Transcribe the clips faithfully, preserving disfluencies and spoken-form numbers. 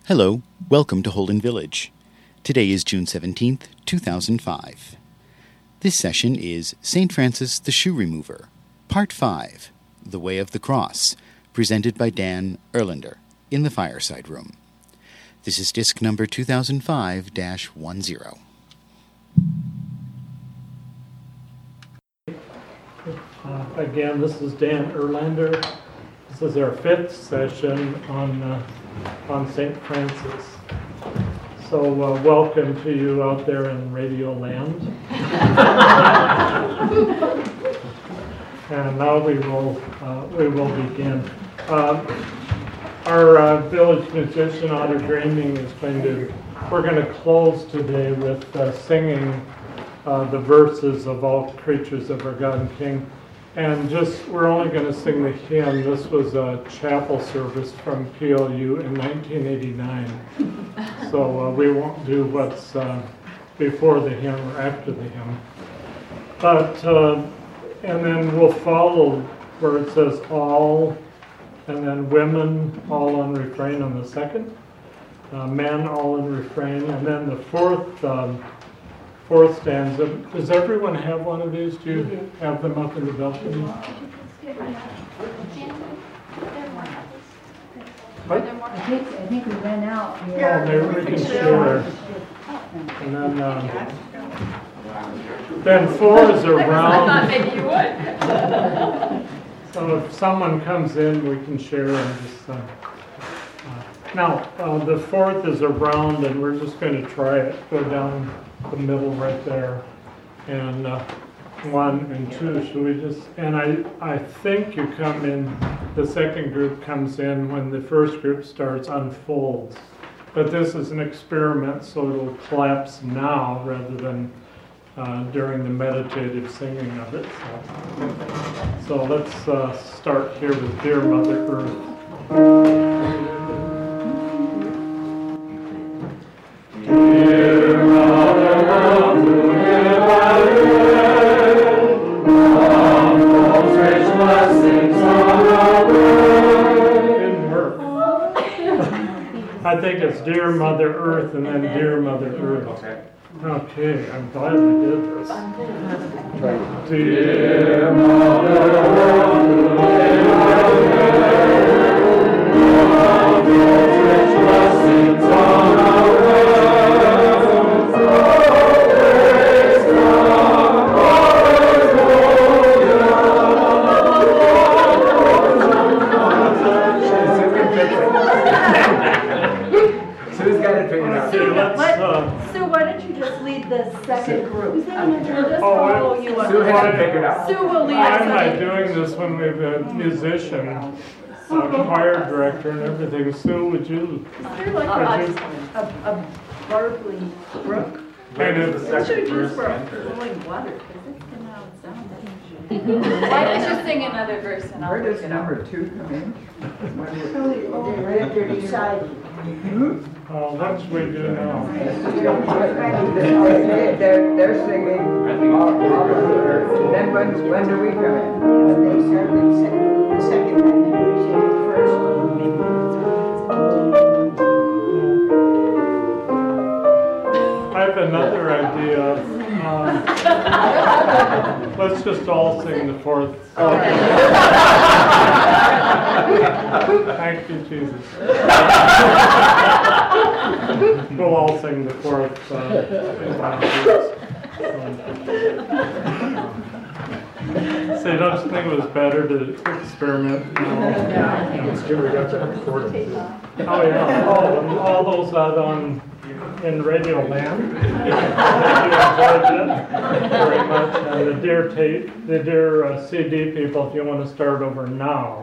Hello, welcome to Holden Village. Today is June seventeenth, two thousand five. This session is Saint Francis the Shoe Remover, Part five, The Way of the Cross, presented by Dan Erlander, in the Fireside Room. This is disc number two thousand five dash ten. Uh, again, this is Dan Erlander. This is our fifth session on uh, on Saint Francis. So uh, welcome to you out there in Radio Land. And now we will uh, we will begin. Uh, our uh, village musician Otter Dreaming is going to. We're going to close today with uh, singing uh, the verses of All Creatures of Our God and King. And just, we're only going to sing the hymn. This was a chapel service from P L U in nineteen eighty-nine. So uh, we won't do what's uh, before the hymn or after the hymn. But, uh, and then we'll follow where it says all, and then women all on refrain on the second, uh, men all in refrain, and then the fourth um, Fourth stanza. Does everyone have one of these? Do you have them up in the balcony? What? I think, I think we ran out. Oh, maybe we can share. And then, um, then four is a I thought round. maybe you would. So if someone comes in, we can share and just. Uh, uh, now, uh, the fourth is a round, and we're just going to try it. Go down the middle right there, and uh, one and two. Should we just? And I, I think you come in. The second group comes in when the first group starts unfolds. But this is an experiment, so it'll collapse now rather than uh, during the meditative singing of it. So, so let's uh, start here with Dear Mother Earth. Dear Mother Earth, who give our bread, of those rich blessings on our world. Didn't work. I think it's Dear Mother Earth and then Dear Mother Earth. Okay. Okay, I'm glad we did this. Dear Mother Earth, who give our bread, of those rich blessings on our world. So why don't you just lead the second group? We'll just Oh, follow you up. Sue had to figure it out. Sue will lead Why us. am I doing this when we have a musician, a choir director and everything? Sue, would you? Is there like would a, you a, a barbling brook? kind of What should we use for flowing water? Because it's gonna out sound. Why don't you sing another verse and I'll Where look does it up. number two come in? They're deciding. Uh, what should we do now? They- They're, they're singing all, all of the, then when, when do we come in? They started the second, and then we did the first. I have another idea. Um, let's just all sing the fourth. Thank you, Jesus. We'll all sing the fourth. Uh, so you don't think it was better to experiment? No. It's good we got that recorded. Oh yeah, oh, and all those out on in Radio Land. You enjoyed it very much. And the dear tape, the dear uh, C D people, if you want to start over now.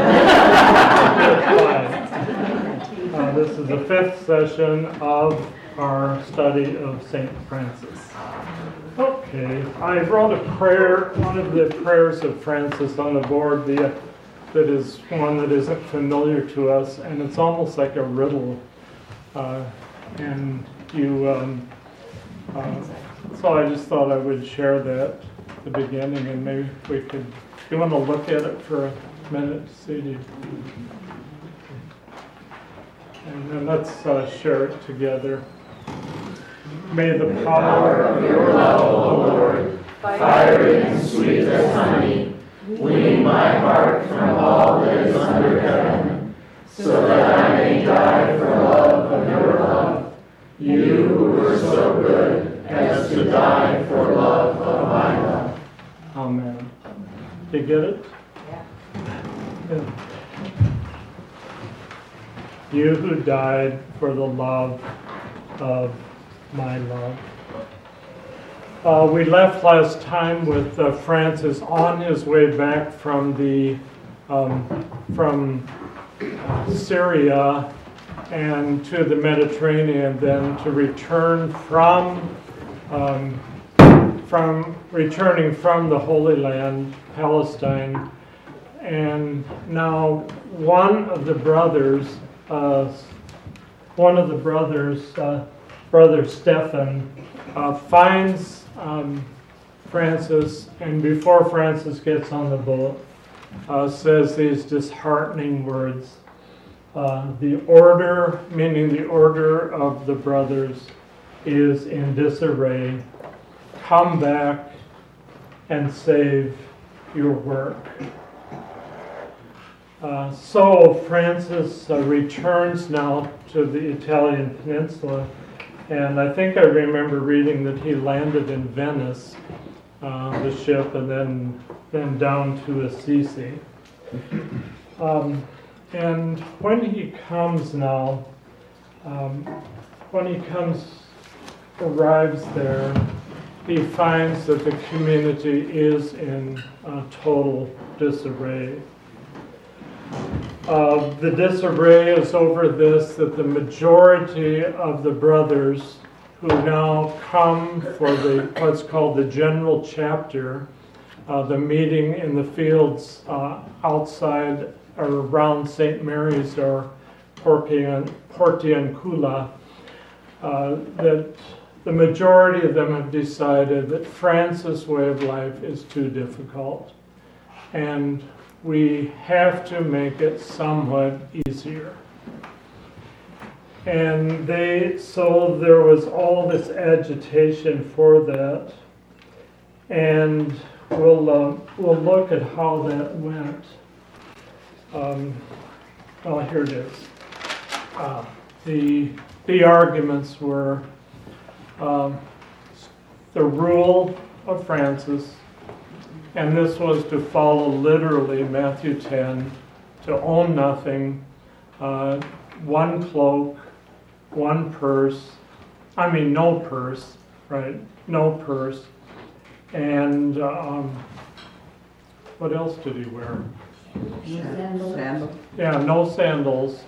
uh, this is the fifth session of our study of Saint Francis. Okay, I wrote a prayer, one of the prayers of Francis on the board. The that is one that isn't familiar to us, and it's almost like a riddle. Uh, and you, um, uh, so I just thought I would share that at the beginning, and maybe we could, if you want to look at it for a minute, see. And then let's uh, share it together. May the power of your love, O Lord, fiery and sweet as honey, wean my heart from all that is under heaven, so that I may die for love of your love, you who were so good as to die for love of my love. Amen. Did you get it? Yeah. You who died for the love of my love. Uh, we left last time with uh, Francis on his way back from the um, from Syria and to the Mediterranean, then to return from um, from returning from the Holy Land, Palestine, and now one of the brothers, uh, one of the brothers, uh, Brother Stephen, uh, finds um, Francis, and before Francis gets on the boat, uh, says these disheartening words. Uh, the order, meaning the order of the brothers, is in disarray. Come back and save your work. Uh, so Francis uh, returns now to the Italian peninsula, and I think I remember reading that he landed in Venice, uh, the ship, and then then down to Assisi. Um, and when he comes now, um, when he comes, arrives there, he finds that the community is in uh, total disarray. Uh, the disarray is over this, that the majority of the brothers who now come for the what's called the general chapter, uh, the meeting in the fields uh, outside or around Saint Mary's or Portian, Portiancula, uh, that the majority of them have decided that Francis' way of life is too difficult, and we have to make it somewhat easier. And they, so there was all this agitation for that, and we'll uh, we'll look at how that went. Um, well, here it is. Uh, the the arguments were um, the rule of Francis. And this was to follow literally Matthew ten, to own nothing, uh, one cloak, one purse, I mean no purse, right, no purse, and um, what else did he wear? Sandals. Yeah, no sandals,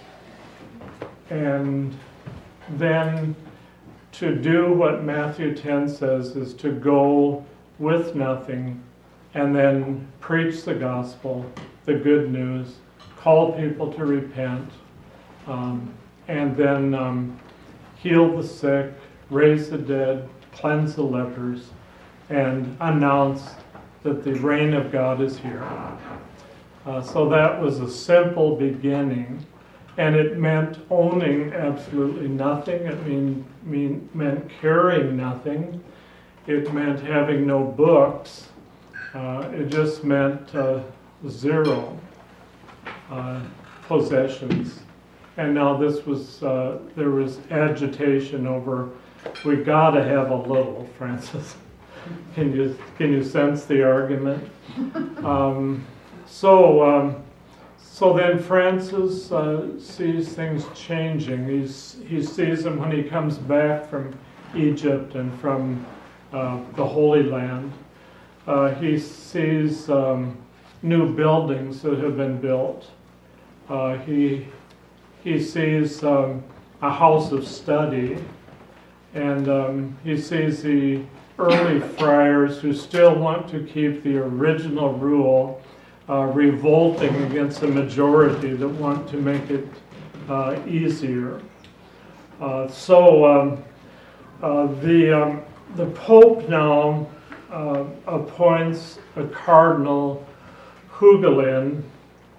and then to do what Matthew ten says is to go with nothing, and then preach the gospel, the good news, call people to repent, um, and then um, heal the sick, raise the dead, cleanse the lepers, and announce that the reign of God is here. Uh, so that was a simple beginning, and it meant owning absolutely nothing. It mean, mean, meant carrying nothing. It meant having no books. Uh, it just meant uh, zero uh, possessions. And now this was, uh, there was agitation over, we gotta have a little, Francis. Can you, can you sense the argument? Um, so, um, so then Francis uh, sees things changing. He's, he sees them when he comes back from Egypt and from uh, the Holy Land. Uh, he sees um, new buildings that have been built. Uh, he he sees um, a house of study, and um, he sees the early friars who still want to keep the original rule, uh, revolting against the majority that want to make it uh, easier. Uh, so um, uh, the um, the Pope now Uh, appoints a Cardinal Hugolin,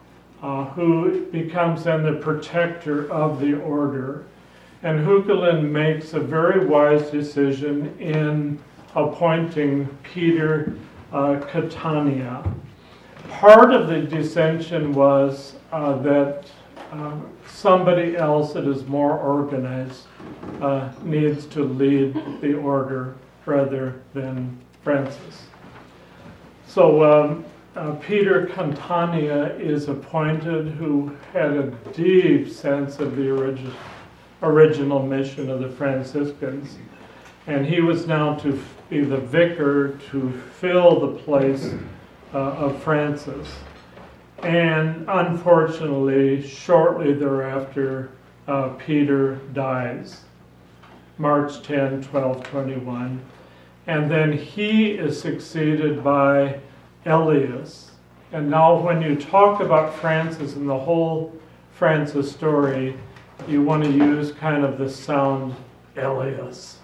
uh, who becomes then the protector of the order. And Hugelin makes a very wise decision in appointing Peter uh, Catania. Part of the dissension was uh, that uh, somebody else that is more organized uh, needs to lead the order rather than Francis. So um, uh, Peter Catania is appointed, who had a deep sense of the origi- original mission of the Franciscans. And he was now to be the vicar to fill the place uh, of Francis. And unfortunately, shortly thereafter, uh, Peter dies, March tenth, twelve twenty-one. And then he is succeeded by Elias. And now when you talk about Francis and the whole Francis story, you want to use kind of the sound Elias.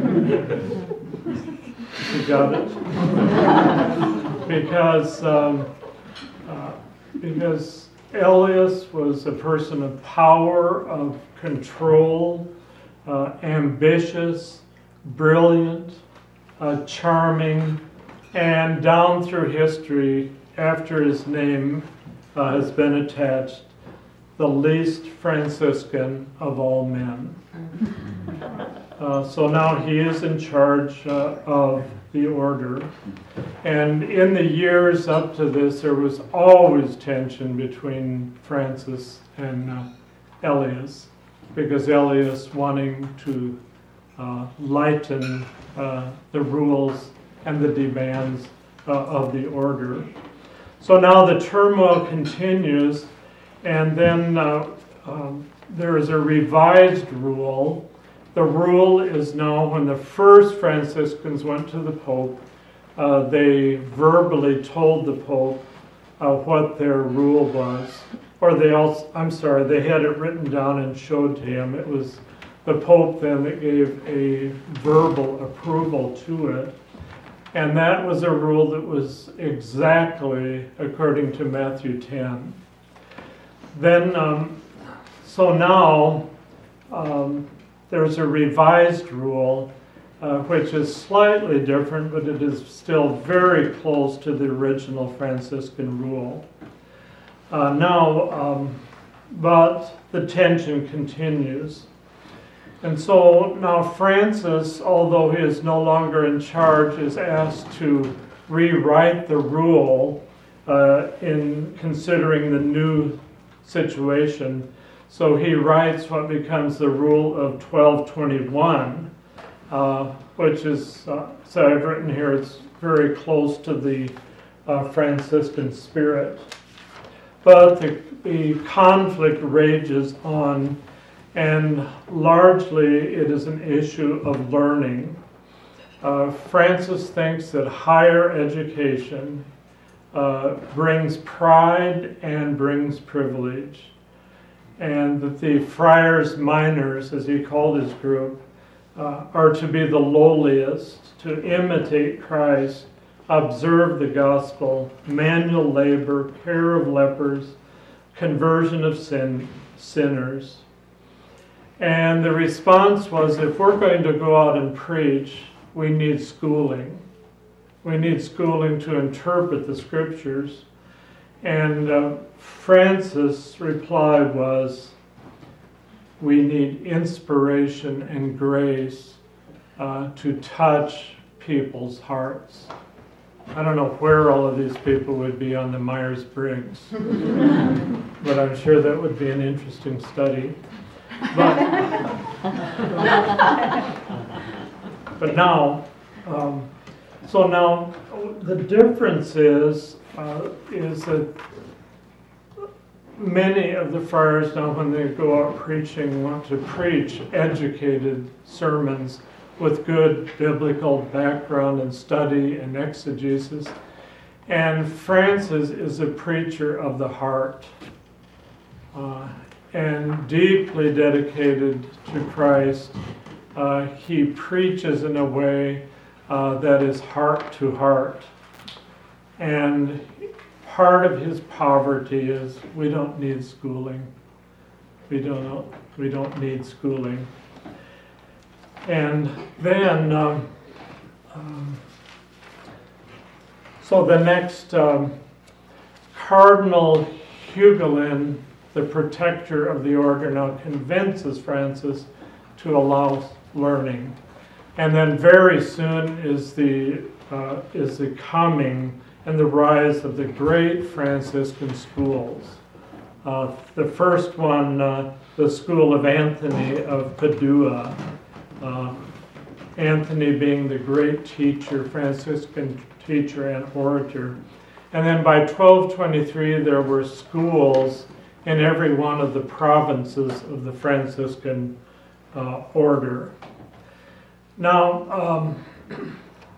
You got it? because um, uh, because Elias was a person of power, of control, uh, ambitious, brilliant, uh, charming, and down through history, after his name uh, has been attached, the least Franciscan of all men. Uh, so now he is in charge uh, of the order. And in the years up to this, there was always tension between Francis and uh, Elias, because Elias wanting to uh, lighten uh, the rules and the demands uh, of the order. So now the turmoil continues, and then uh, um, there is a revised rule. The rule is now, when the first Franciscans went to the Pope, uh, they verbally told the Pope uh, what their rule was. Or they also, I'm sorry, they had it written down and showed to him. It was the Pope then that gave a verbal approval to it. And that was a rule that was exactly according to Matthew ten. Then, um, so now, um, there's a revised rule, uh, which is slightly different, but it is still very close to the original Franciscan rule. Uh, now, um, but the tension continues. And so now Francis, although he is no longer in charge, is asked to rewrite the rule uh, in considering the new situation. So he writes what becomes the rule of twelve twenty-one, uh, which is, uh, so I've written here, it's very close to the uh, Franciscan spirit. But the, the conflict rages on, and largely it is an issue of learning. Uh, Francis thinks that higher education uh, brings pride and brings privilege, and that the friars minors, as he called his group, uh, are to be the lowliest, to imitate Christ, observe the gospel, manual labor, care of lepers, conversion of sin, sinners. And the response was, if we're going to go out and preach, we need schooling. We need schooling to interpret the scriptures. And uh, Francis' reply was, we need inspiration and grace uh, to touch people's hearts. I don't know where all of these people would be on the Myers-Briggs, but I'm sure that would be an interesting study. But, but now, um, so now the difference is, uh, is that many of the friars now, when they go out preaching, want to preach educated sermons with good biblical background and study and exegesis. And Francis is a preacher of the heart uh, and deeply dedicated to Christ. Uh, he preaches in a way uh, that is heart to heart. And part of his poverty is we don't need schooling. We don't, we don't need schooling. And then, um, um, so the next, um, Cardinal Hugolin, the protector of the order, now convinces Francis to allow learning. And then very soon is the, uh, is the coming and the rise of the great Franciscan schools. Uh, the first one, uh, the School of Anthony of Padua. Uh, Anthony being the great teacher, Franciscan teacher and orator. And then by twelve twenty-three, there were schools in every one of the provinces of the Franciscan uh, order. Now, um,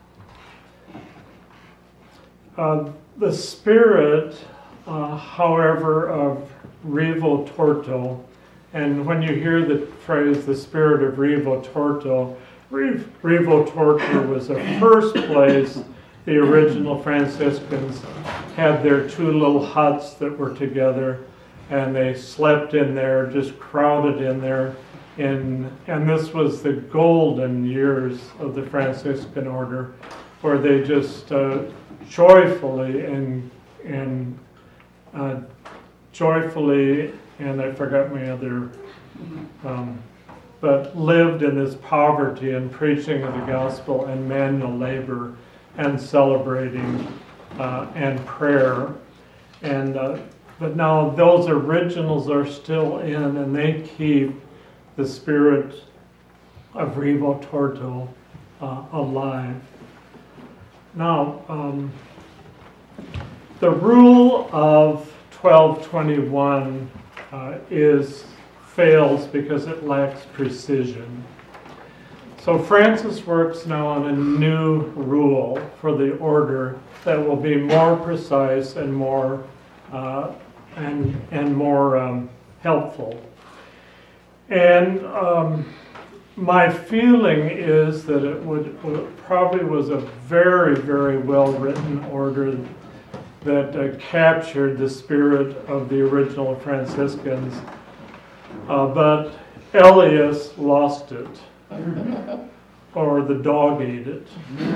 uh, the spirit, uh, however, of Rivo Torto, and when you hear the phrase, the spirit of Rivo Torto, Rivo Torto was the first place the original Franciscans had their two little huts that were together, and they slept in there, just crowded in there. In, and this was the golden years of the Franciscan order, where they just uh, joyfully and and uh, joyfully, and I forgot my other, um, but lived in this poverty and preaching of the gospel and manual labor and celebrating uh, and prayer. And uh, but now those originals are still in, and they keep the spirit of Rivo Torto uh, alive. Now, um, the rule of twelve twenty-one uh, is fails because it lacks precision. So Francis works now on a new rule for the order that will be more precise and more uh, and and more um, helpful. And um, my feeling is that it would it probably was a very, very well-written order that uh, captured the spirit of the original Franciscans. Uh, but Elias lost it, or the dog ate it.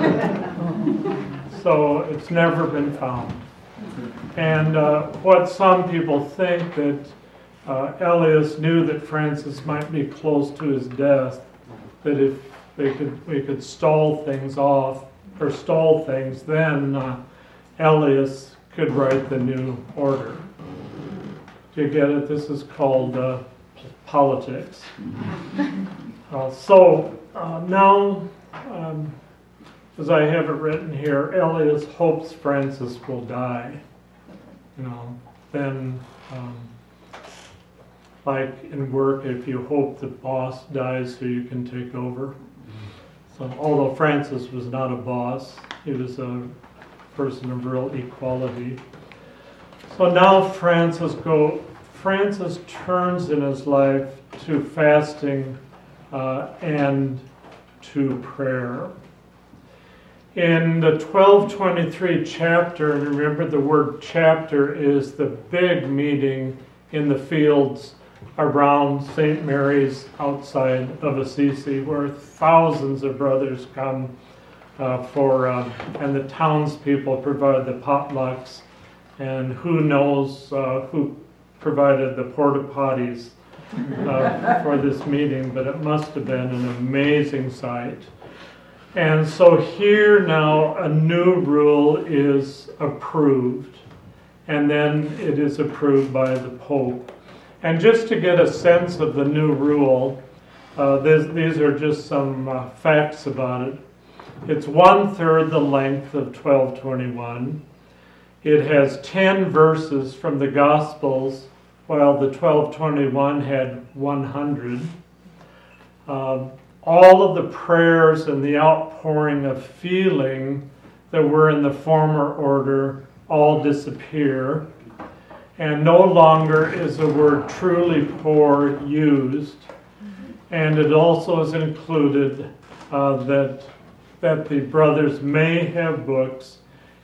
So it's never been found. And uh, what some people think that uh, Elias knew that Francis might be close to his death, that if they could, we could stall things off, or stall things, then uh, Elias could write the new order. Do you get it? This is called uh, politics. Uh, so uh, now, um, as I have it written here, Elias hopes Francis will die. You know, then, um, like in work, if you hope the boss dies so you can take over. So, although Francis was not a boss, he was a person of real equality. So now Francis go. Francis turns in his life to fasting uh, and to prayer. In the twelve twenty-three chapter, and remember the word chapter is the big meeting in the fields around Saint Mary's outside of Assisi, where thousands of brothers come uh, for, uh, and the townspeople provide the potlucks, and who knows uh, who provided the porta potties uh, for this meeting, but it must have been an amazing sight. And so here now a new rule is approved, and then it is approved by the Pope. And just to get a sense of the new rule, uh, this, these are just some uh, facts about it. It's one-third the length of twelve twenty-one. It has ten verses from the Gospels, while the twelve twenty-one had one hundred. Uh, all of the prayers and the outpouring of feeling that were in the former order all disappear. And no longer is the word truly poor used. And it also is included uh, that, that the brothers may have books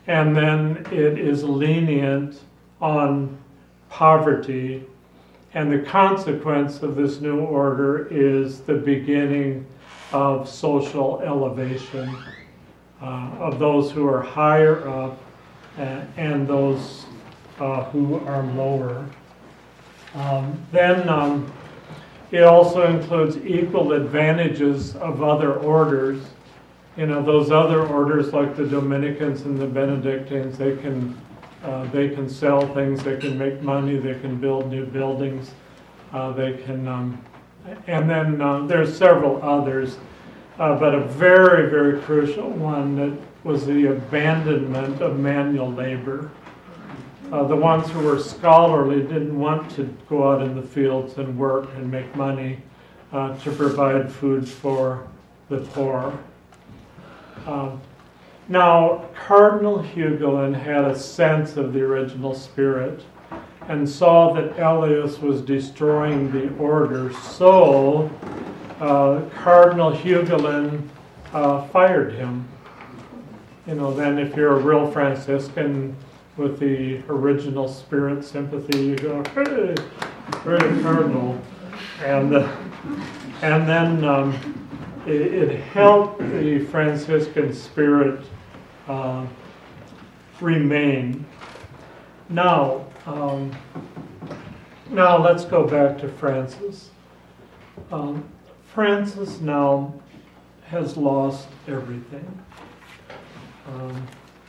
and then it is lenient on poverty. And the consequence of this new order is the beginning of social elevation uh, of those who are higher up and, and those uh, who are lower. Um, then um, it also includes equal advantages of other orders. You know, those other orders like the Dominicans and the Benedictines, they can uh, they can sell things, they can make money, they can build new buildings, uh, they can, um, and then uh, there's several others, uh, but a very, very crucial one that was the abandonment of manual labor. Uh, the ones who were scholarly didn't want to go out in the fields and work and make money uh, to provide food for the poor. Um, now, Cardinal Hugoland had a sense of the original spirit and saw that Elias was destroying the order, so uh, Cardinal Hugoland uh, fired him. You know, then if you're a real Franciscan with the original spirit sympathy, you go, hey, very Cardinal. And, uh, and then um, it, it helped the Franciscan spirit uh, remain. Now, um, now let's go back to Francis. Um, Francis now has lost everything. Um,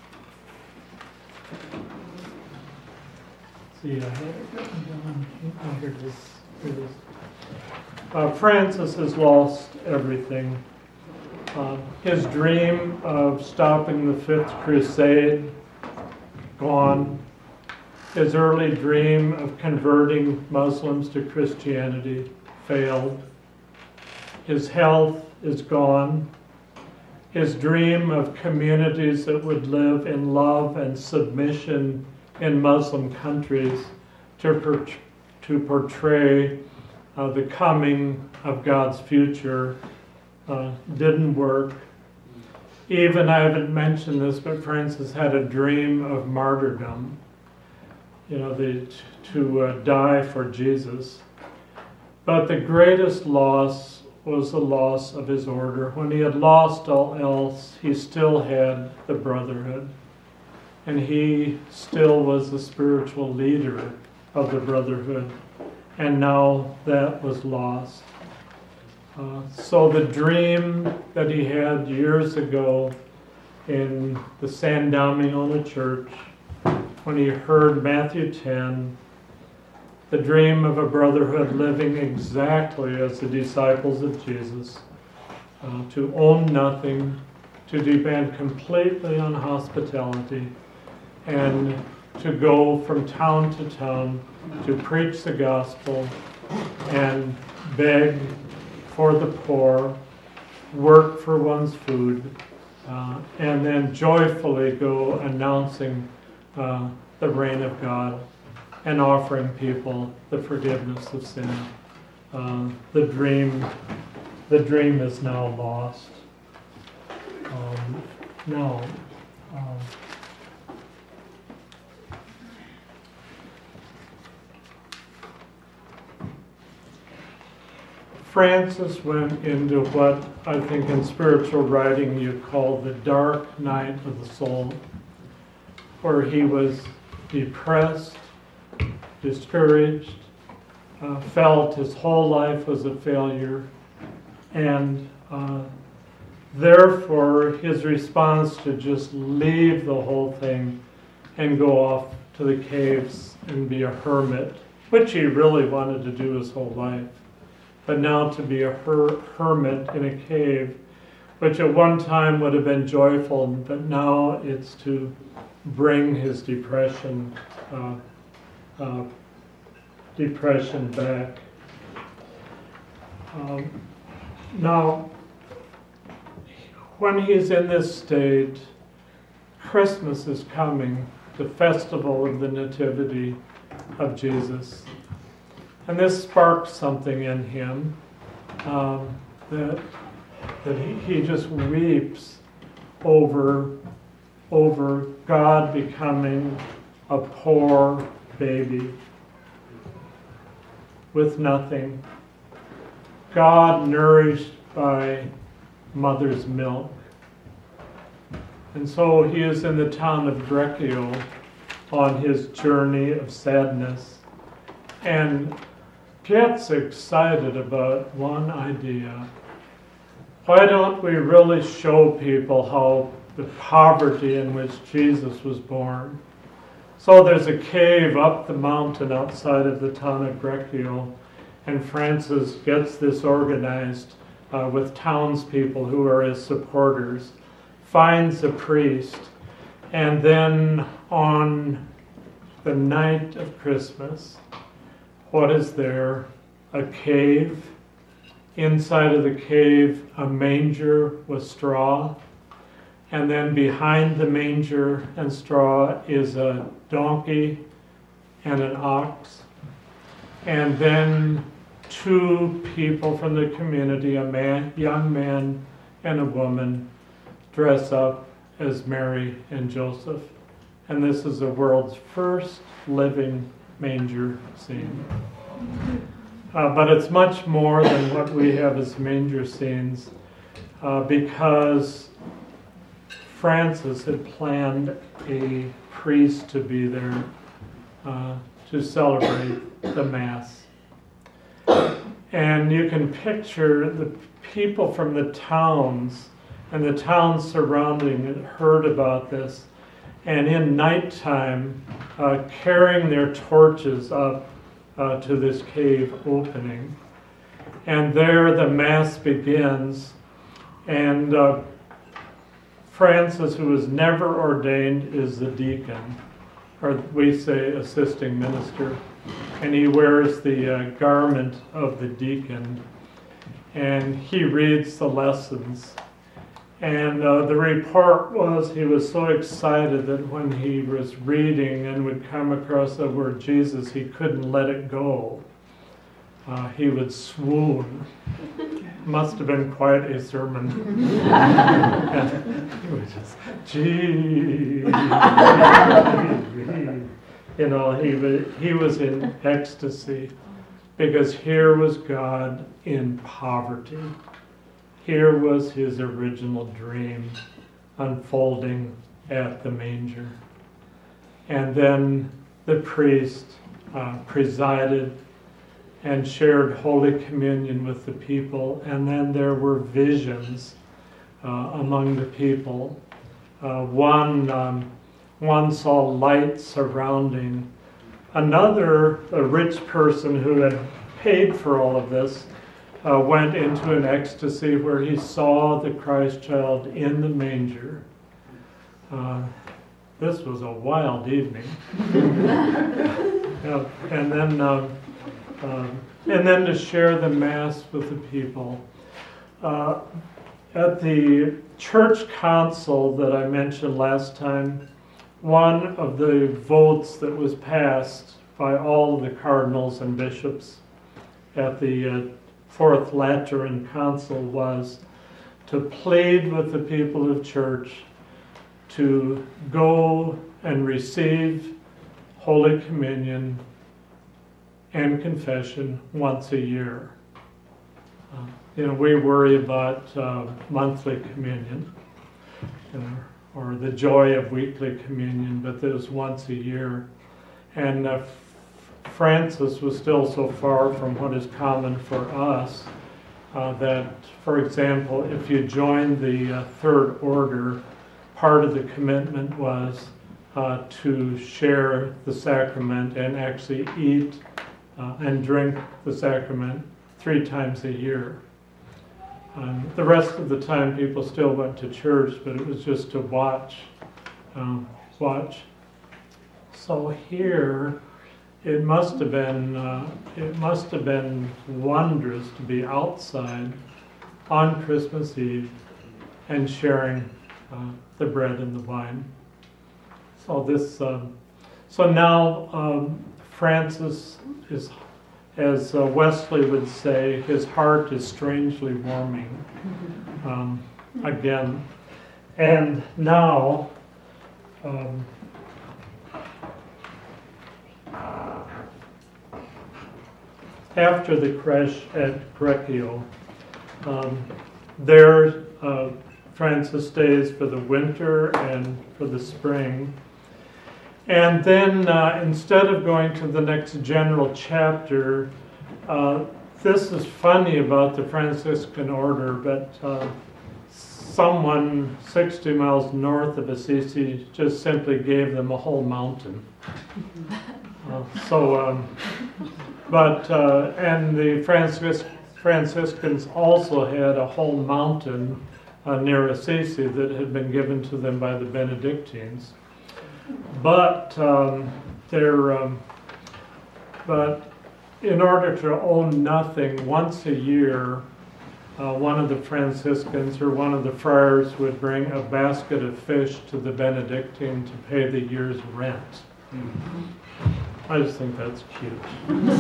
see, I had it written down. Oh, here it is. Here it is. Uh, Francis has lost everything. Uh, his dream of stopping the Fifth Crusade, gone. His early dream of converting Muslims to Christianity failed. His health is gone. His dream of communities that would live in love and submission in Muslim countries to, per- to portray uh, the coming of God's future uh, didn't work. Even, I haven't mentioned this, but Francis had a dream of martyrdom, you know, the, to uh, die for Jesus. But the greatest loss was the loss of his order. When he had lost all else, he still had the brotherhood. And he still was the spiritual leader of the brotherhood. And now that was lost. Uh, so the dream that he had years ago in the San Damiano Church, when he heard Matthew ten, the dream of a brotherhood living exactly as the disciples of Jesus, uh, to own nothing, to depend completely on hospitality, and to go from town to town to preach the gospel and beg for the poor, work for one's food, uh, and then joyfully go announcing uh, the reign of God and offering people the forgiveness of sin. Uh, the dream, the dream is now lost. Um, now, um, Francis went into what I think in spiritual writing you call the dark night of the soul, where he was depressed, discouraged, uh, felt his whole life was a failure, and uh, therefore his response to just leave the whole thing and go off to the caves and be a hermit, which he really wanted to do his whole life. But now to be a her- hermit in a cave, which at one time would have been joyful, but now it's to bring his depression, uh, uh, depression back. Um, now, when he's in this state, Christmas is coming, the festival of the Nativity of Jesus. And this sparks something in him um, that, that he, he just weeps over over God becoming a poor baby with nothing. God nourished by mother's milk. And so he is in the town of Greccio on his journey of sadness and gets excited about one idea. Why don't we really show people how the poverty in which Jesus was born? So there's a cave up the mountain outside of the town of Greccio, and Francis gets this organized uh, with townspeople who are his supporters, finds a priest, and then on the night of Christmas, what is there? A cave. Inside of the cave, a manger with straw. And then behind the manger and straw is a donkey and an ox. And then two people from the community, a man, young man and a woman, dress up as Mary and Joseph. And this is the world's first living manger scene. Uh, but it's much more than what we have as manger scenes, uh, because Francis had planned a priest to be there uh, to celebrate the Mass. And you can picture the people from the towns and the towns surrounding it heard about this, and in nighttime uh, carrying their torches up uh, to this cave opening. And there the Mass begins, and uh, Francis, who was never ordained, is the deacon, or we say assisting minister, and he wears the uh, garment of the deacon, and he reads the lessons. And uh, the report was he was so excited that when he was reading and would come across the word Jesus, he couldn't let it go. Uh, he would swoon. Must have been quite a sermon. And he would just, gee. You know, he was, he was in ecstasy because here was God in poverty. Here was his original dream unfolding at the manger. And then the priest uh, presided and shared Holy Communion with the people. And then there were visions uh, among the people. Uh, one, um, one saw light surrounding. Another, a rich person who had paid for all of this, Uh, went into an ecstasy where he saw the Christ child in the manger. Uh, this was a wild evening. Yeah, and then, um, um, and then to share the Mass with the people. Uh, at the church council that I mentioned last time, one of the votes that was passed by all the cardinals and bishops at the uh, Fourth Lateran Council was to plead with the people of church to go and receive Holy Communion and confession once a year. Uh, you know, we worry about uh, monthly communion, you know, or the joy of weekly communion, but there's once a year. And uh, Francis was still so far from what is common for us uh, that, for example, if you joined the uh, Third Order, part of the commitment was uh, to share the sacrament and actually eat uh, and drink the sacrament three times a year. Um, the rest of the time people still went to church, but it was just to watch. Um, watch. So here, It must have been uh, it must have been wondrous to be outside on Christmas Eve and sharing uh, the bread and the wine. So this, um, so now um, Francis is, as uh, Wesley would say, his heart is strangely warming um, again, and now Um, after the crash at Greccio, um, there uh, Francis stays for the winter and for the spring. And then uh, instead of going to the next general chapter, uh, this is funny about the Franciscan order, but uh, someone sixty miles north of Assisi just simply gave them a whole mountain. Uh, so, um, but, uh, and the Francis, Franciscans also had a whole mountain uh, near Assisi that had been given to them by the Benedictines. But um, they're, um, but in order to own nothing, once a year, uh, one of the Franciscans or one of the friars would bring a basket of fish to the Benedictine to pay the year's rent. I just think that's cute.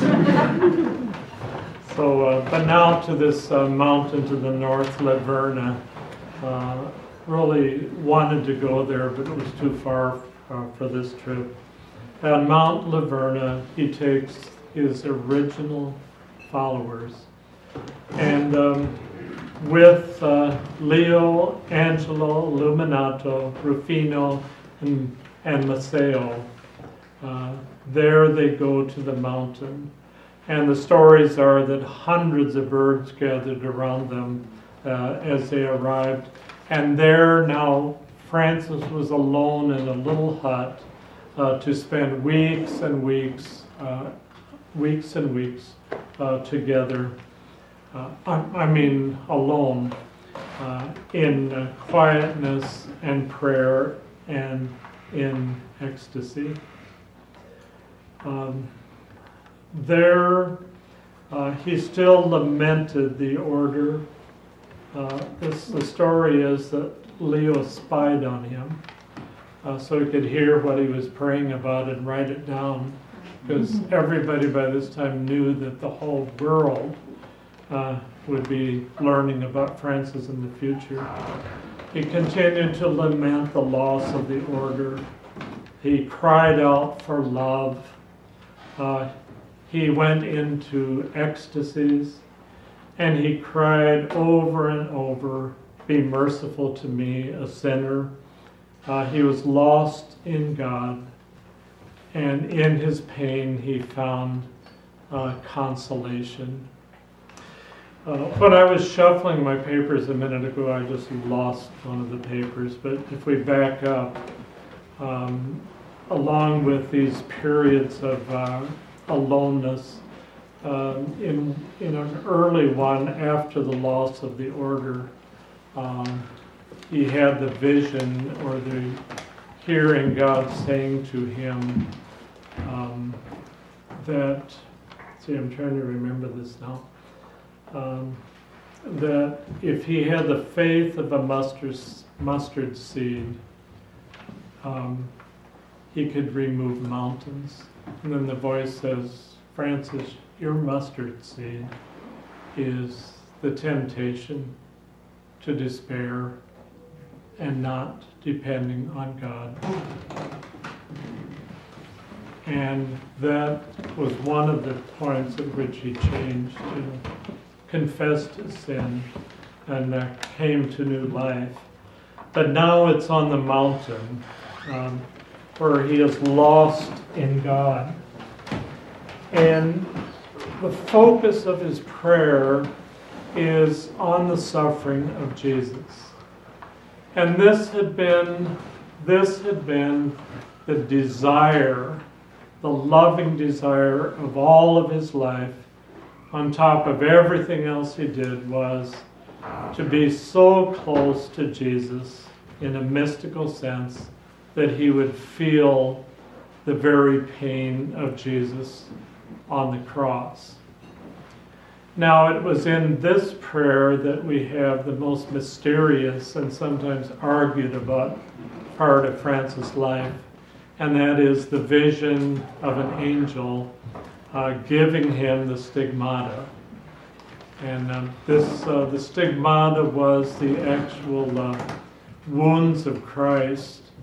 So, uh, but now to this uh, mountain to the north, La Verna. Uh, really wanted to go there, but it was too far uh, for this trip. At Mount La Verna, he takes his original followers. And um, with uh, Leo, Angelo, Illuminato, Rufino, and, and Maceo, uh, there they go to the mountain. And the stories are that hundreds of birds gathered around them uh, as they arrived. And there now Francis was alone in a little hut uh, to spend weeks and weeks, uh, weeks and weeks uh, together. Uh, I, I mean, alone uh, in uh, quietness and prayer and in ecstasy. Um, there, uh, he still lamented the order. Uh, this, the story is that Leo spied on him uh, so he could hear what he was praying about and write it down, because everybody by this time knew that the whole world uh, would be learning about Francis in the future. He continued to lament the loss of the order. He cried out for love. Uh, he went into ecstasies. And he cried over and over, "Be merciful to me, a sinner." Uh, he was lost in God, and in his pain he found uh, consolation. Uh, when I was shuffling my papers a minute ago, I just lost one of the papers. But if we back up, um, along with these periods of uh, aloneness, Um, in in an early one, after the loss of the order, um, he had the vision or the hearing God saying to him um, that, see, I'm trying to remember this now, um, that if he had the faith of a mustard, mustard seed, um, he could remove mountains. And then the voice says, "Francis, your mustard seed is the temptation to despair and not depending on God." And that was one of the points at which he changed and confessed his sin and uh, came to new life. But now it's on the mountain um, where he is lost in God. And the focus of his prayer is on the suffering of Jesus. And this had been, this had been the desire, the loving desire of all of his life, on top of everything else he did, was to be so close to Jesus in a mystical sense that he would feel the very pain of Jesus on the cross. Now, it was in this prayer that we have the most mysterious and sometimes argued about part of Francis' life, and that is the vision of an angel uh, giving him the stigmata. And um, this, uh, the stigmata was the actual uh, wounds of Christ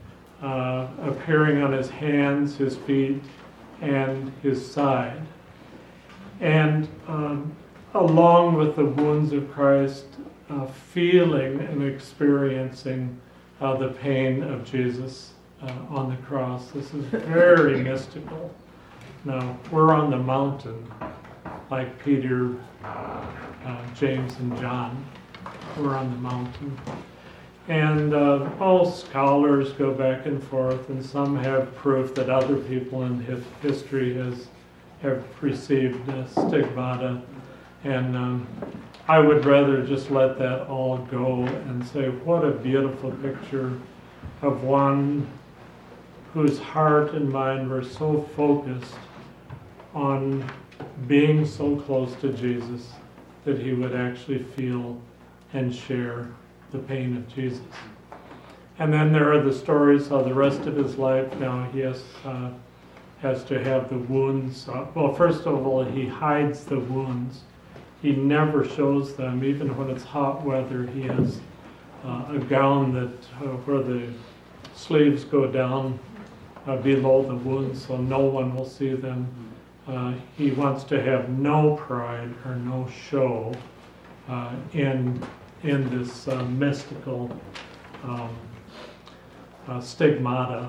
uh, appearing on his hands, his feet, and his side. And um, along with the wounds of Christ, uh, feeling and experiencing uh, the pain of Jesus uh, on the cross. This is very mystical. Now, we're on the mountain, like Peter, uh, James, and John. We're on the mountain. And uh, all scholars go back and forth, and some have proof that other people in his history has have received uh, stigmata. And um, I would rather just let that all go and say, what a beautiful picture of one whose heart and mind were so focused on being so close to Jesus that he would actually feel and share the pain of Jesus. And then there are the stories of the rest of his life. Now he has, uh, has to have the wounds. Uh, well, first of all, he hides the wounds. He never shows them, even when it's hot weather. He has uh, a gown that uh, where the sleeves go down uh, below the wounds, so no one will see them. Uh, he wants to have no pride or no show uh, in in this uh, mystical um, uh, stigmata.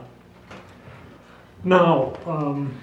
Now, um,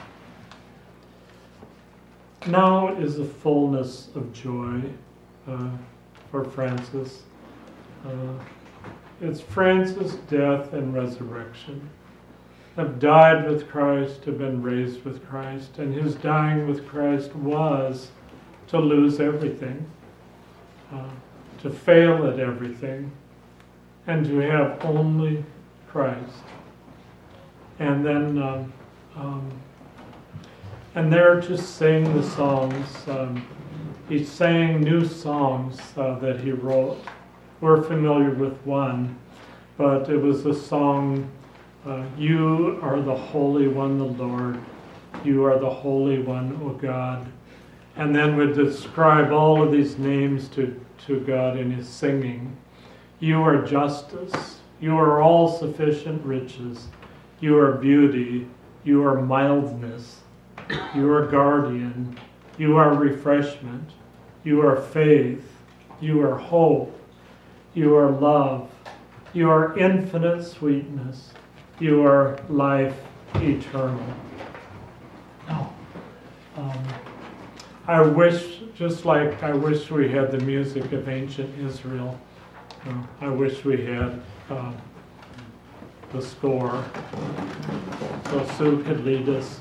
now is the fullness of joy uh, for Francis. Uh, it's Francis' death and resurrection. Have died with Christ, have been raised with Christ, and his dying with Christ was to lose everything, uh, to fail at everything, and to have only Christ. And then, um, um, and there to sing the songs. Um, he sang new songs uh, that he wrote. We're familiar with one, but it was a song, uh, You are the Holy One, the Lord. You are the Holy One, O God. And then would describe all of these names to, to God in his singing. You are justice. You are all sufficient riches. You are beauty. You are mildness. You are guardian. You are refreshment. You are faith. You are hope. You are love. You are infinite sweetness. You are life eternal. Oh. Um, I wish, just like I wish we had the music of ancient Israel, uh, I wish we had uh, the score, so Sue could lead us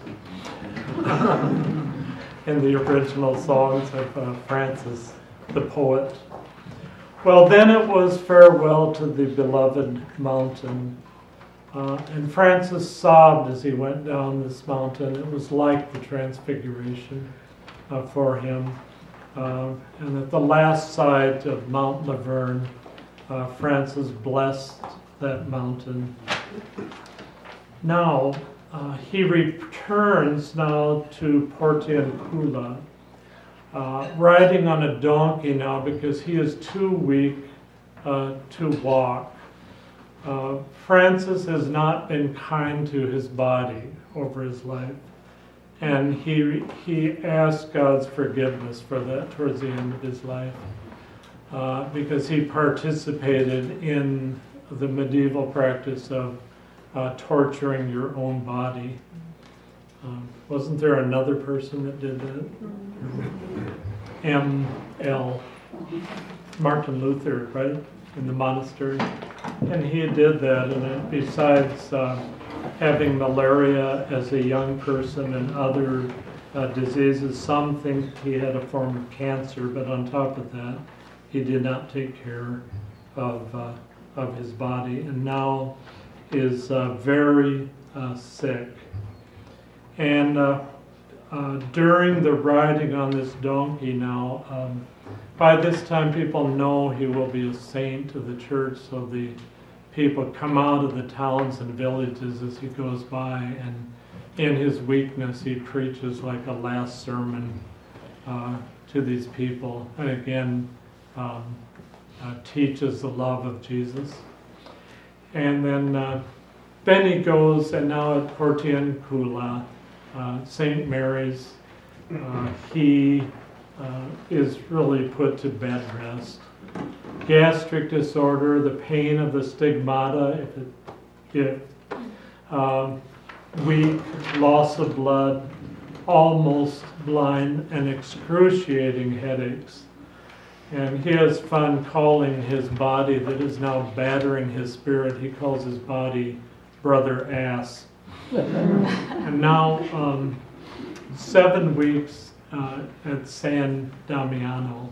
in the original songs of uh, Francis, the poet. Well, then it was farewell to the beloved mountain. Uh, and Francis sobbed as he went down this mountain. It was like the Transfiguration uh, for him. Uh, and at the last sight of Mount Laverne, uh, Francis blessed that mountain. Now, uh, he returns now to Portiuncula, uh, riding on a donkey now because he is too weak uh, to walk. Uh, Francis has not been kind to his body over his life, and he he asked God's forgiveness for that towards the end of his life, uh, because he participated in the medieval practice of uh, torturing your own body. Um, wasn't there another person that did that? M L Martin Luther, right? In the monastery. And he did that, and it, besides uh, having malaria as a young person and other uh, diseases, some think he had a form of cancer, but on top of that, he did not take care of uh, of his body, and now is uh, very uh, sick. And uh, uh, during the riding on this donkey now, um, by this time people know he will be a saint of the church, so the people come out of the towns and villages as he goes by, and in his weakness he preaches like a last sermon uh, to these people, and again um, uh, teaches the love of Jesus. And then uh, then he goes, and now at Portiuncula, uh, Saint Mary's, uh, he uh, is really put to bed rest. Gastric disorder, the pain of the stigmata, if it, if, uh, weak, loss of blood, almost blind, and excruciating headaches. And he has fun calling his body that is now battering his spirit, he calls his body Brother Ass. And now, um, seven weeks uh, at San Damiano.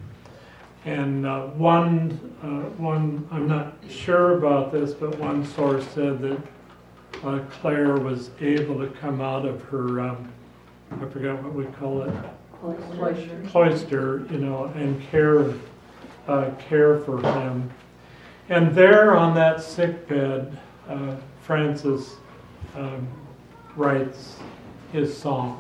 And uh, one, uh, one, I'm not sure about this, but one source said that uh, Claire was able to come out of her, um, I forgot what we call it, Cloister. cloister, you know, and care, uh, care for him. And there on that sick bed, uh, Francis um, writes his song.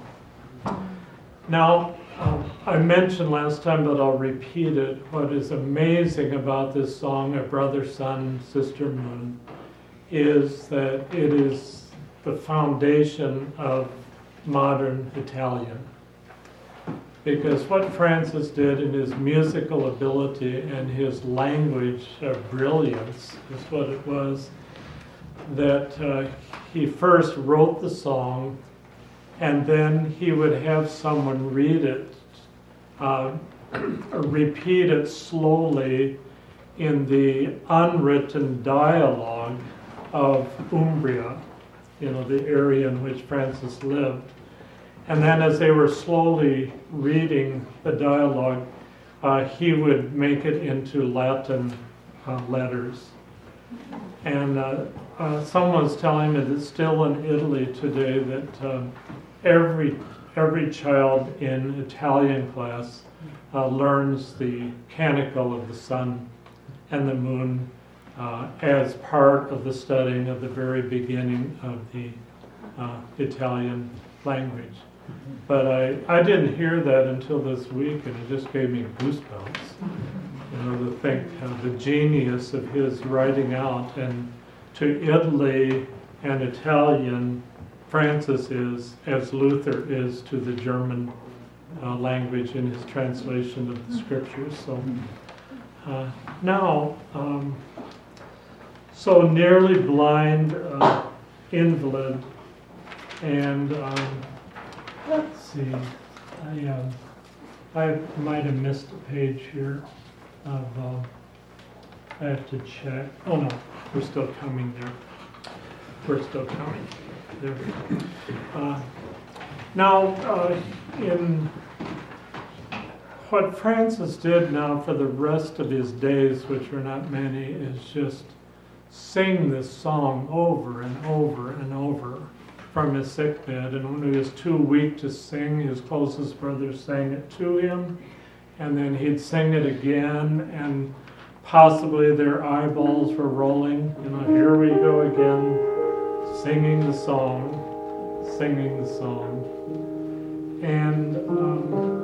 Now, um, I mentioned last time, but I'll repeat it. What is amazing about this song, A Brother, Sun, Sister, Moon, is that it is the foundation of modern Italian. Because what Francis did in his musical ability and his language of brilliance is what it was, that uh, he first wrote the song, and then he would have someone read it, uh, repeat it slowly in the unwritten dialogue of Umbria, you know, the area in which Francis lived. And then as they were slowly reading the dialogue, uh, he would make it into Latin uh, letters. And uh, uh, someone was telling me that still in Italy today that um, every every child in Italian class uh, learns the canticle of the sun and the moon uh, as part of the studying of the very beginning of the uh, Italian language. But I, I didn't hear that until this week, and it just gave me goosebumps. You know, to think of the genius of his writing out, and to Italy and Italian, Francis is as Luther is to the German uh, language in his translation of the scriptures. So uh, now, um, so nearly blind uh, invalid, and um, let's see, I um, I might have missed a page here of, uh, I have to check. Oh no, we're still coming there. We're still coming. There we go. Uh, now, uh, in what Francis did now for the rest of his days, which were not many, is just sing this song over and over and over from his sickbed. And when he was too weak to sing, his closest brothers sang it to him, and then he'd sing it again, and possibly their eyeballs were rolling. You know, here we go again, singing the song, singing the song. And um,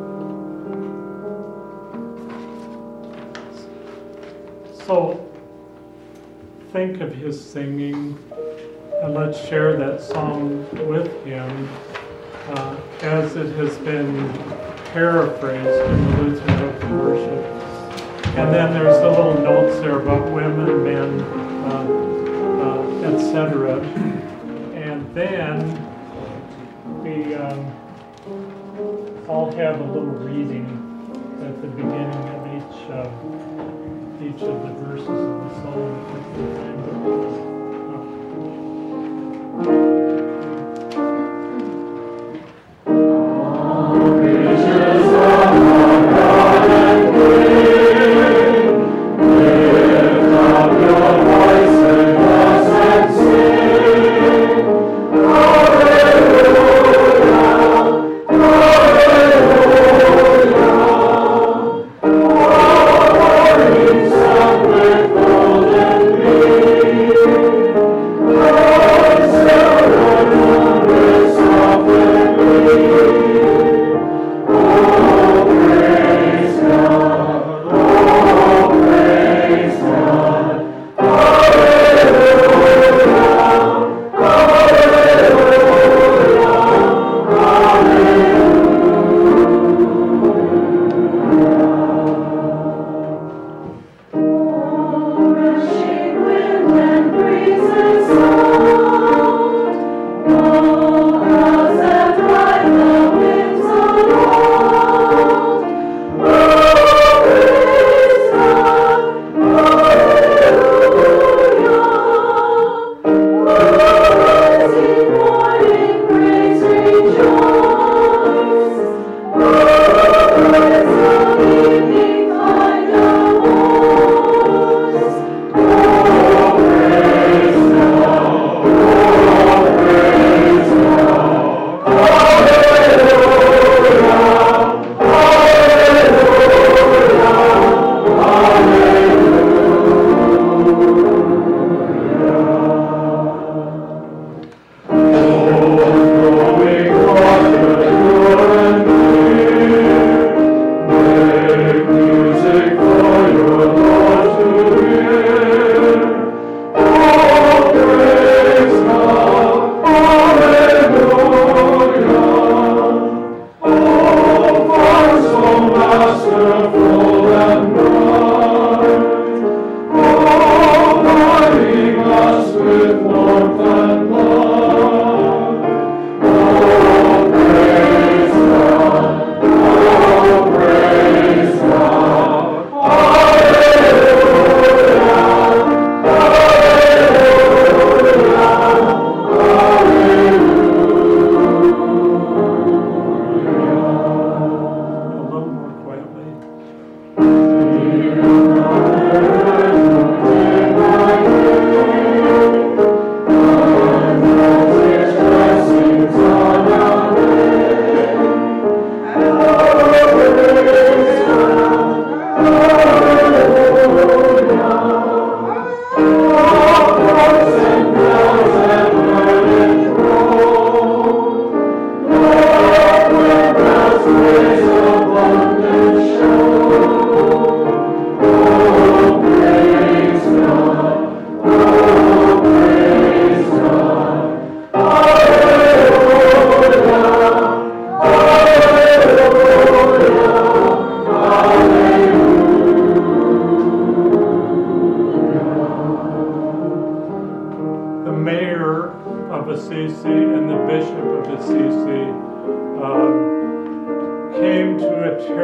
so think of his singing, and let's share that song with him uh, as it has been paraphrased in the Lutheran Book of Worship. And then there's the little notes there about women, men, uh, uh, et cetera. And then we um, all have a little reading at the beginning of each uh, each of the verses of the psalm. Thank you.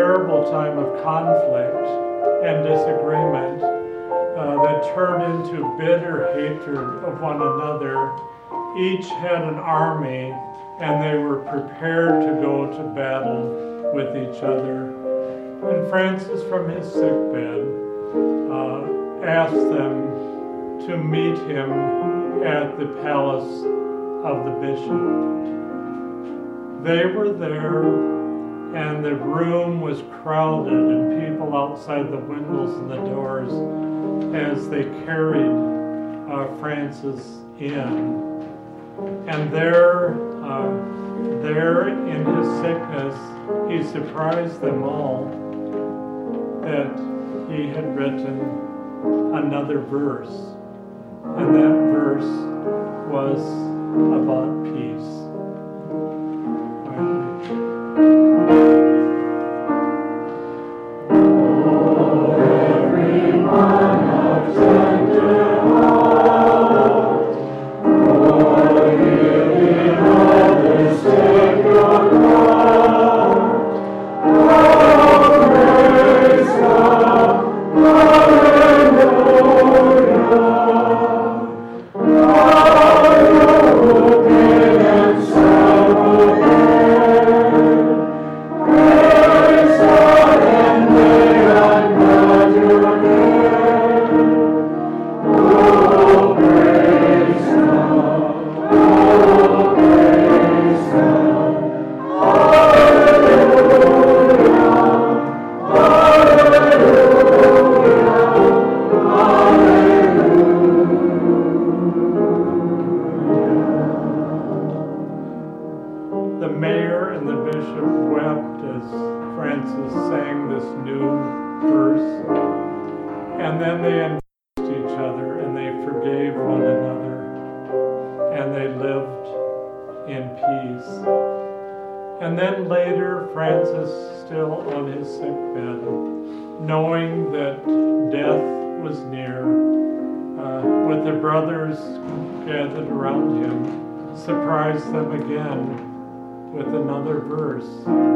terrible time of conflict and disagreement uh, that turned into bitter hatred of one another. Each had an army, and they were prepared to go to battle with each other. And Francis, from his sickbed, uh, asked them to meet him at the palace of the bishop. They were there, and the room was crowded, and people outside the windows and the doors as they carried uh, Francis in. And there, uh, there in his sickness, he surprised them all that he had written another verse, and that verse was about peace. Knowing that death was near, uh, with the brothers gathered around him, surprised them again with another verse.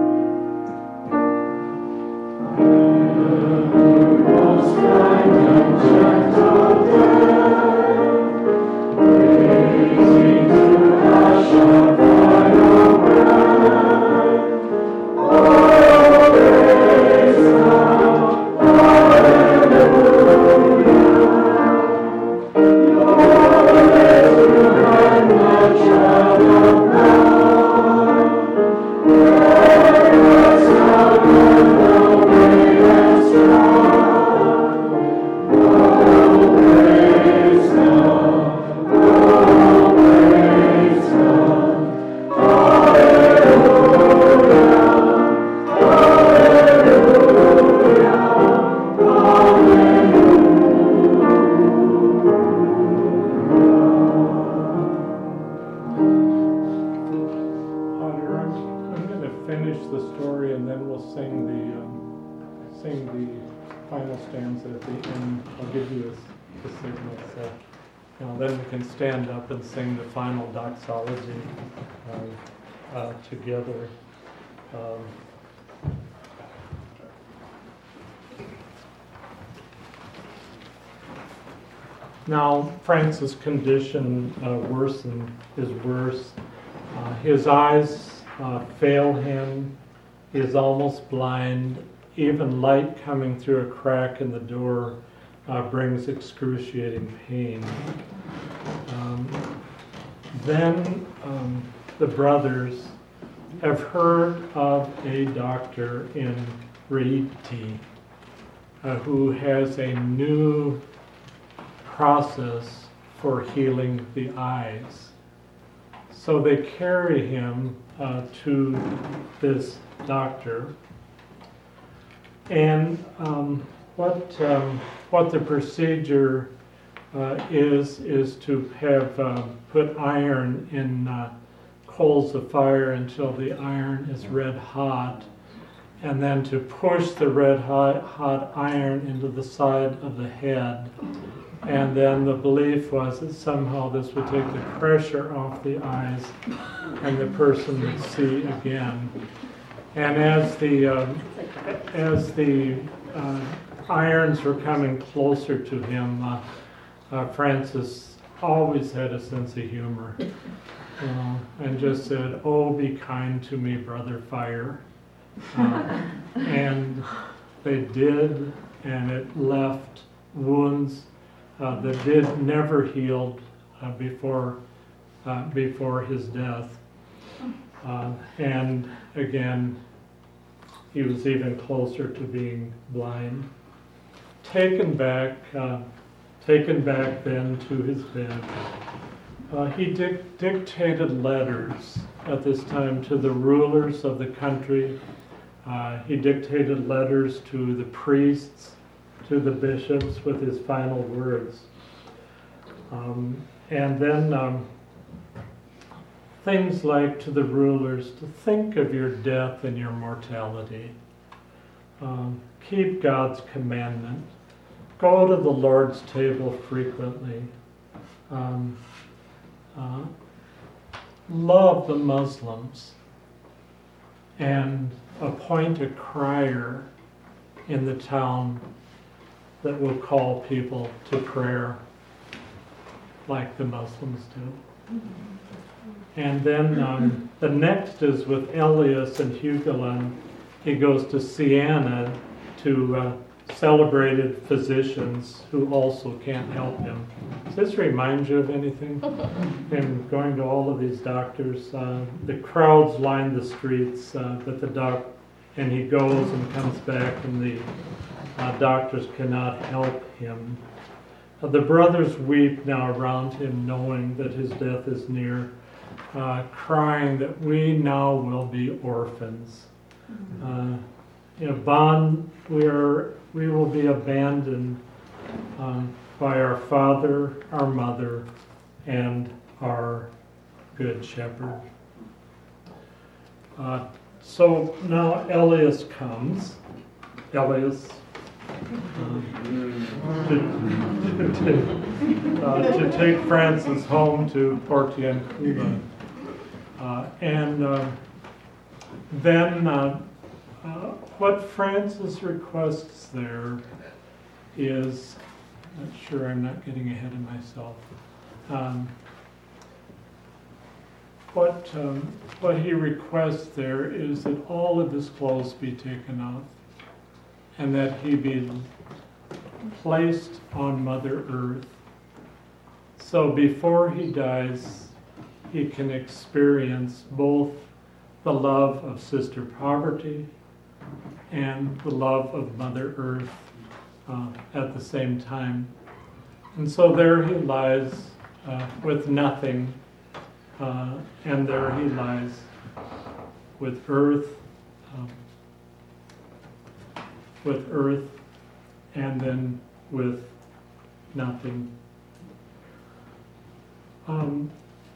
Most kind and gentle death, raising to ash of final breath, oh, praise God. Stand up and sing the final doxology uh, uh, together. Um, now, Francis' condition uh, worsened, is worse. Uh, his eyes uh, fail him. He is almost blind. Even light coming through a crack in the door uh, brings excruciating pain. Um, then um, the brothers have heard of a doctor in Rieti uh, who has a new process for healing the eyes. So they carry him uh, to this doctor. And um, what um, what the procedure uh, is is to have uh, put iron in uh, coals of fire until the iron is red hot, and then to push the red hot, hot iron into the side of the head. And then the belief was that somehow this would take the pressure off the eyes and the person would see again. And as the um, as the uh, irons were coming closer to him, uh, uh, Francis always had a sense of humor uh, and just said, "Oh, be kind to me, brother fire." Uh, and they did, and it left wounds uh, that did never healed uh, before uh, before his death. Uh, and again, he was even closer to being blind. Taken back, uh, taken back then to his bed, uh, he dic- dictated letters at this time to the rulers of the country. Uh, he dictated letters to the priests, to the bishops with his final words. Um, and then um, things like to the rulers to think of your death and your mortality. Um, keep God's commandment. Go to the Lord's table frequently. Um, uh, love the Muslims. And appoint a crier in the town that will call people to prayer like the Muslims do. And then um, the next is with Elias and Hugelin. He goes to Siena to uh, celebrated physicians who also can't help him. Does this remind you of anything? Him going to all of these doctors. Uh, the crowds line the streets, uh, but the doc, and he goes and comes back, and the uh, doctors cannot help him. Uh, the brothers weep now around him, knowing that his death is near, uh, crying that we now will be orphans. Uh, you know, bond, we are, we will be abandoned uh, by our father, our mother, and our good shepherd. Uh, so now Elias comes. Elias. Uh, to, to, uh, to take Francis home to Portiuncula. Uh, and uh, then uh, uh, what Francis requests there is, not sure I'm not getting ahead of myself. Um, what um, what he requests there is that all of his clothes be taken off, and that he be placed on Mother Earth. So before he dies, he can experience both the love of Sister Poverty and the love of Mother Earth uh, at the same time. And so there he lies uh, with nothing, uh, and there he lies with earth, um, with earth, and then with nothing. Um,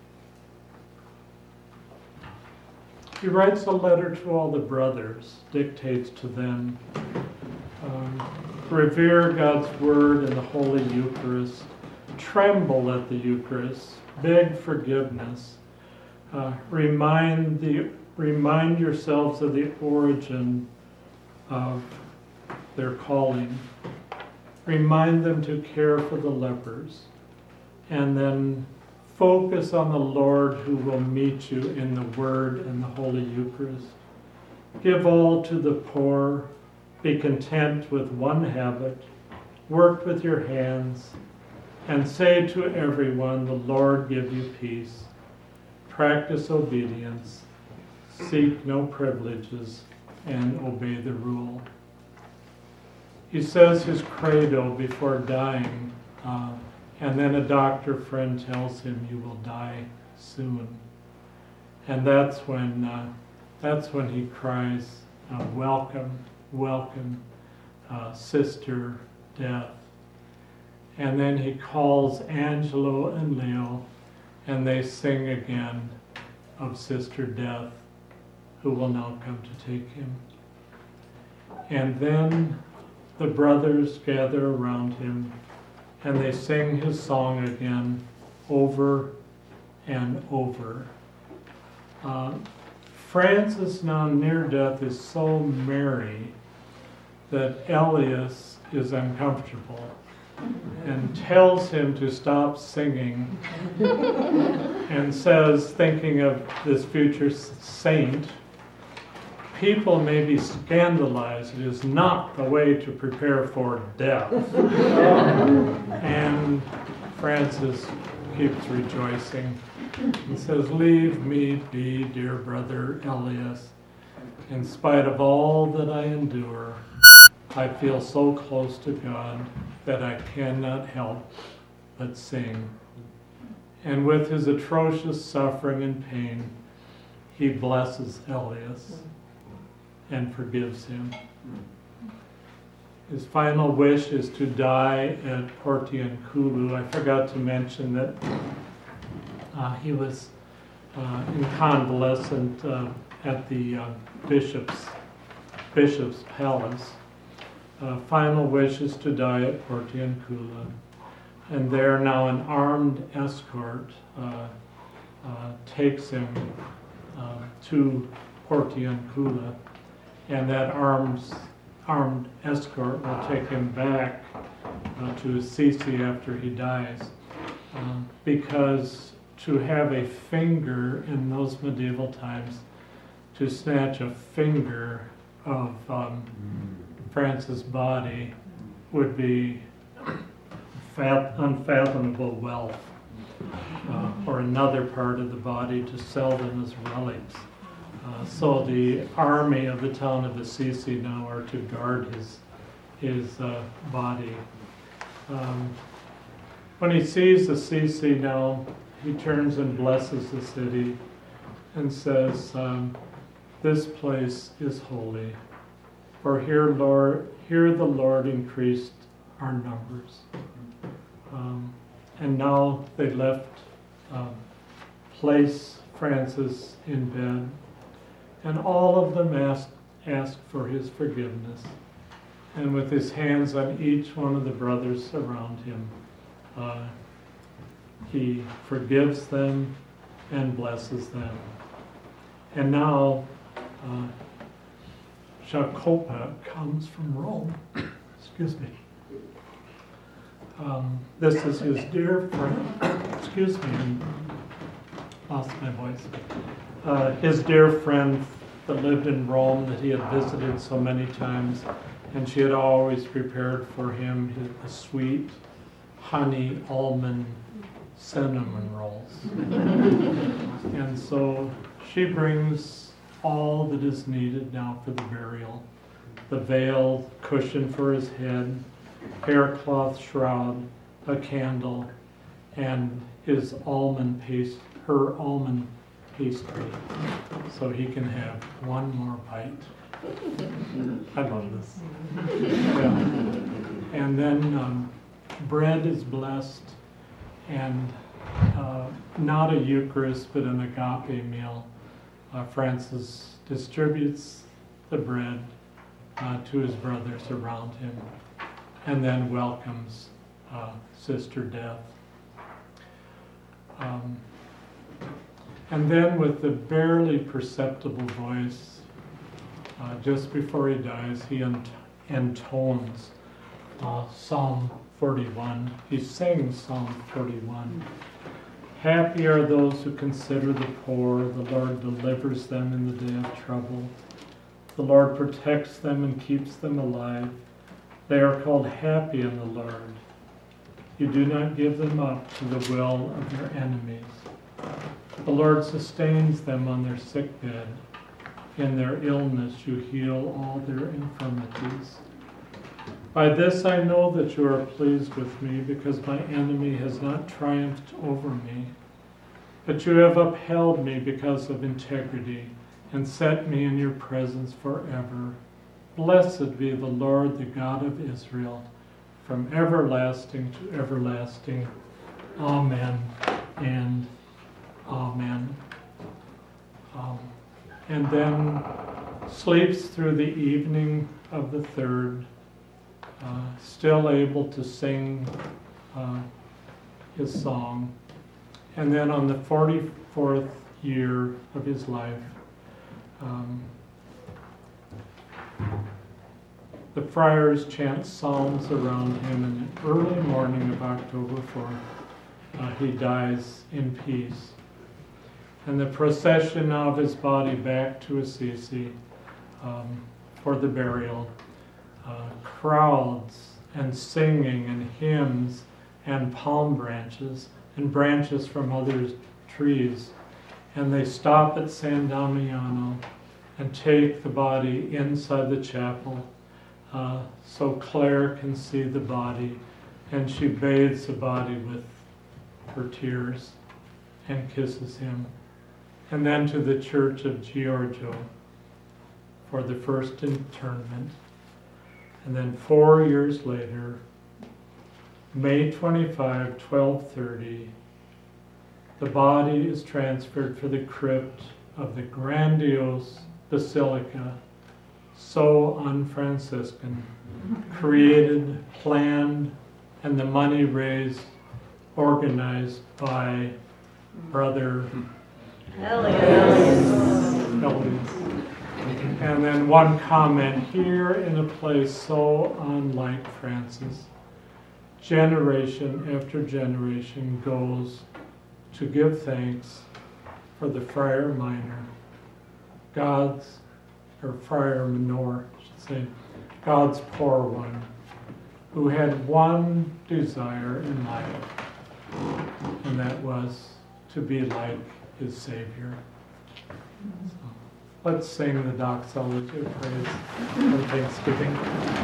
he writes a letter to all the brothers, dictates to them, um, revere God's word and the Holy Eucharist, tremble at the Eucharist, beg forgiveness, uh, remind the remind yourselves of the origin of their calling. Remind them to care for the lepers, and then focus on the Lord who will meet you in the Word and the Holy Eucharist. Give all to the poor, be content with one habit, work with your hands, and say to everyone, the Lord give you peace. Practice obedience, seek no privileges, and obey the rule. He says his credo before dying, uh, and then a doctor friend tells him, you will die soon. And that's when uh, that's when he cries, uh, welcome, welcome, uh, Sister Death. And then he calls Angelo and Leo, and they sing again of Sister Death, who will now come to take him. And then the brothers gather around him, and they sing his song again over and over. Uh, Francis, now near death, is so merry that Elias is uncomfortable and tells him to stop singing and says, thinking of this future saint, people may be scandalized. It is not the way to prepare for death. And Francis keeps rejoicing. He says, leave me be, dear brother Elias. In spite of all that I endure, I feel so close to God that I cannot help but sing. And with his atrocious suffering and pain, he blesses Elias and forgives him. His final wish is to die at Portiunculu. I forgot to mention that uh, he was uh, in convalescent uh, at the uh, bishop's bishop's palace. Uh, final wish is to die at Portiunculu, and there now an armed escort uh, uh, takes him uh, to Portiunculu, and that arms, armed escort will take him back uh, to Assisi after he dies, uh, because to have a finger in those medieval times, to snatch a finger of um, Francis' body would be fat, unfathomable wealth, uh, or another part of the body to sell them as relics. Uh, so the army of the town of Assisi now are to guard his his uh, body. Um, when he sees Assisi now, he turns and blesses the city and says, um, "This place is holy, for here, Lord, here the Lord increased our numbers." Um, and now they left, um, place Francis in bed, and all of them asked, asked for his forgiveness. And with his hands on each one of the brothers around him, uh, he forgives them and blesses them. And now, uh, Jacopa comes from Rome. Excuse me. Um, this is his dear friend. Excuse me, I lost my voice. Uh, his dear friend that lived in Rome that he had visited so many times, and she had always prepared for him his, a sweet honey almond cinnamon rolls. And so she brings all that is needed now for the burial: the veil, cushion for his head, haircloth shroud, a candle, and his almond paste, her almond pastry, so he can have one more bite. I love this. Yeah. And then um, bread is blessed, and uh, not a Eucharist, but an agape meal. Uh, Francis distributes the bread uh, to his brothers around him, and then welcomes uh, Sister Death. Um, and then with the barely perceptible voice, uh, just before he dies, he ent- intones uh, Psalm forty-one. He sings Psalm forty-one. Happy are those who consider the poor. The Lord delivers them in the day of trouble. The Lord protects them and keeps them alive. They are called happy in the Lord. You do not give them up to the will of their enemies. The Lord sustains them on their sick bed. In their illness you heal all their infirmities. By this I know that you are pleased with me, because my enemy has not triumphed over me. But you have upheld me because of integrity, and set me in your presence forever. Blessed be the Lord, the God of Israel, from everlasting to everlasting. Amen and amen. Um, and then sleeps through the evening of the third, uh, still able to sing uh, his song. And then on the forty-fourth year of his life, um, The friars chant psalms around him, and the early morning of October fourth, uh, he dies in peace. And the procession of his body back to Assisi um, for the burial, uh, crowds and singing and hymns and palm branches and branches from other trees. And they stop at San Damiano and take the body inside the chapel uh, so Claire can see the body, and she bathes the body with her tears and kisses him. And then to the church of Giorgio for the first interment. And then four years later, May twenty-fifth, twelve thirty, the body is transferred for the crypt of the grandiose basilica, so un-Franciscan, created, planned, and the money raised, organized by Brother Elias. Elias. And then one comment here, in a place so unlike Francis, generation after generation goes to give thanks for the Friar Minor, God's, or Friar Minor, I should say, God's poor one, who had one desire in life, and that was to be like his Savior. So, let's sing the doxology of praise and thanksgiving.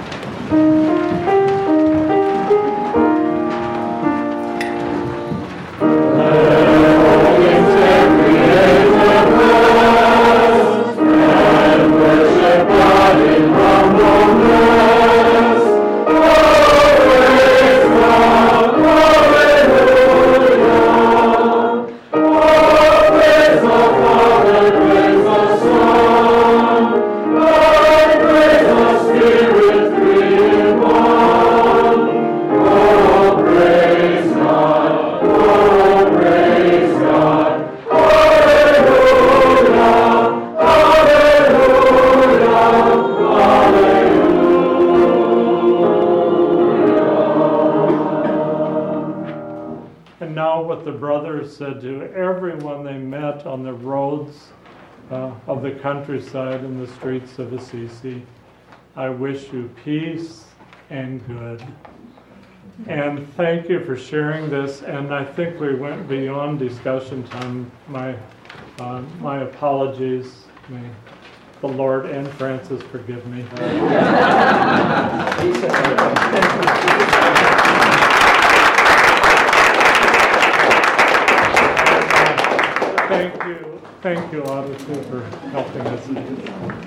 Said to everyone they met on the roads uh, of the countryside and the streets of Assisi, I wish you peace and good. And thank you for sharing this. And I think we went beyond discussion time. My uh, my apologies. May the Lord and Francis forgive me. Thank you. Thank you, Odyssey, for helping us.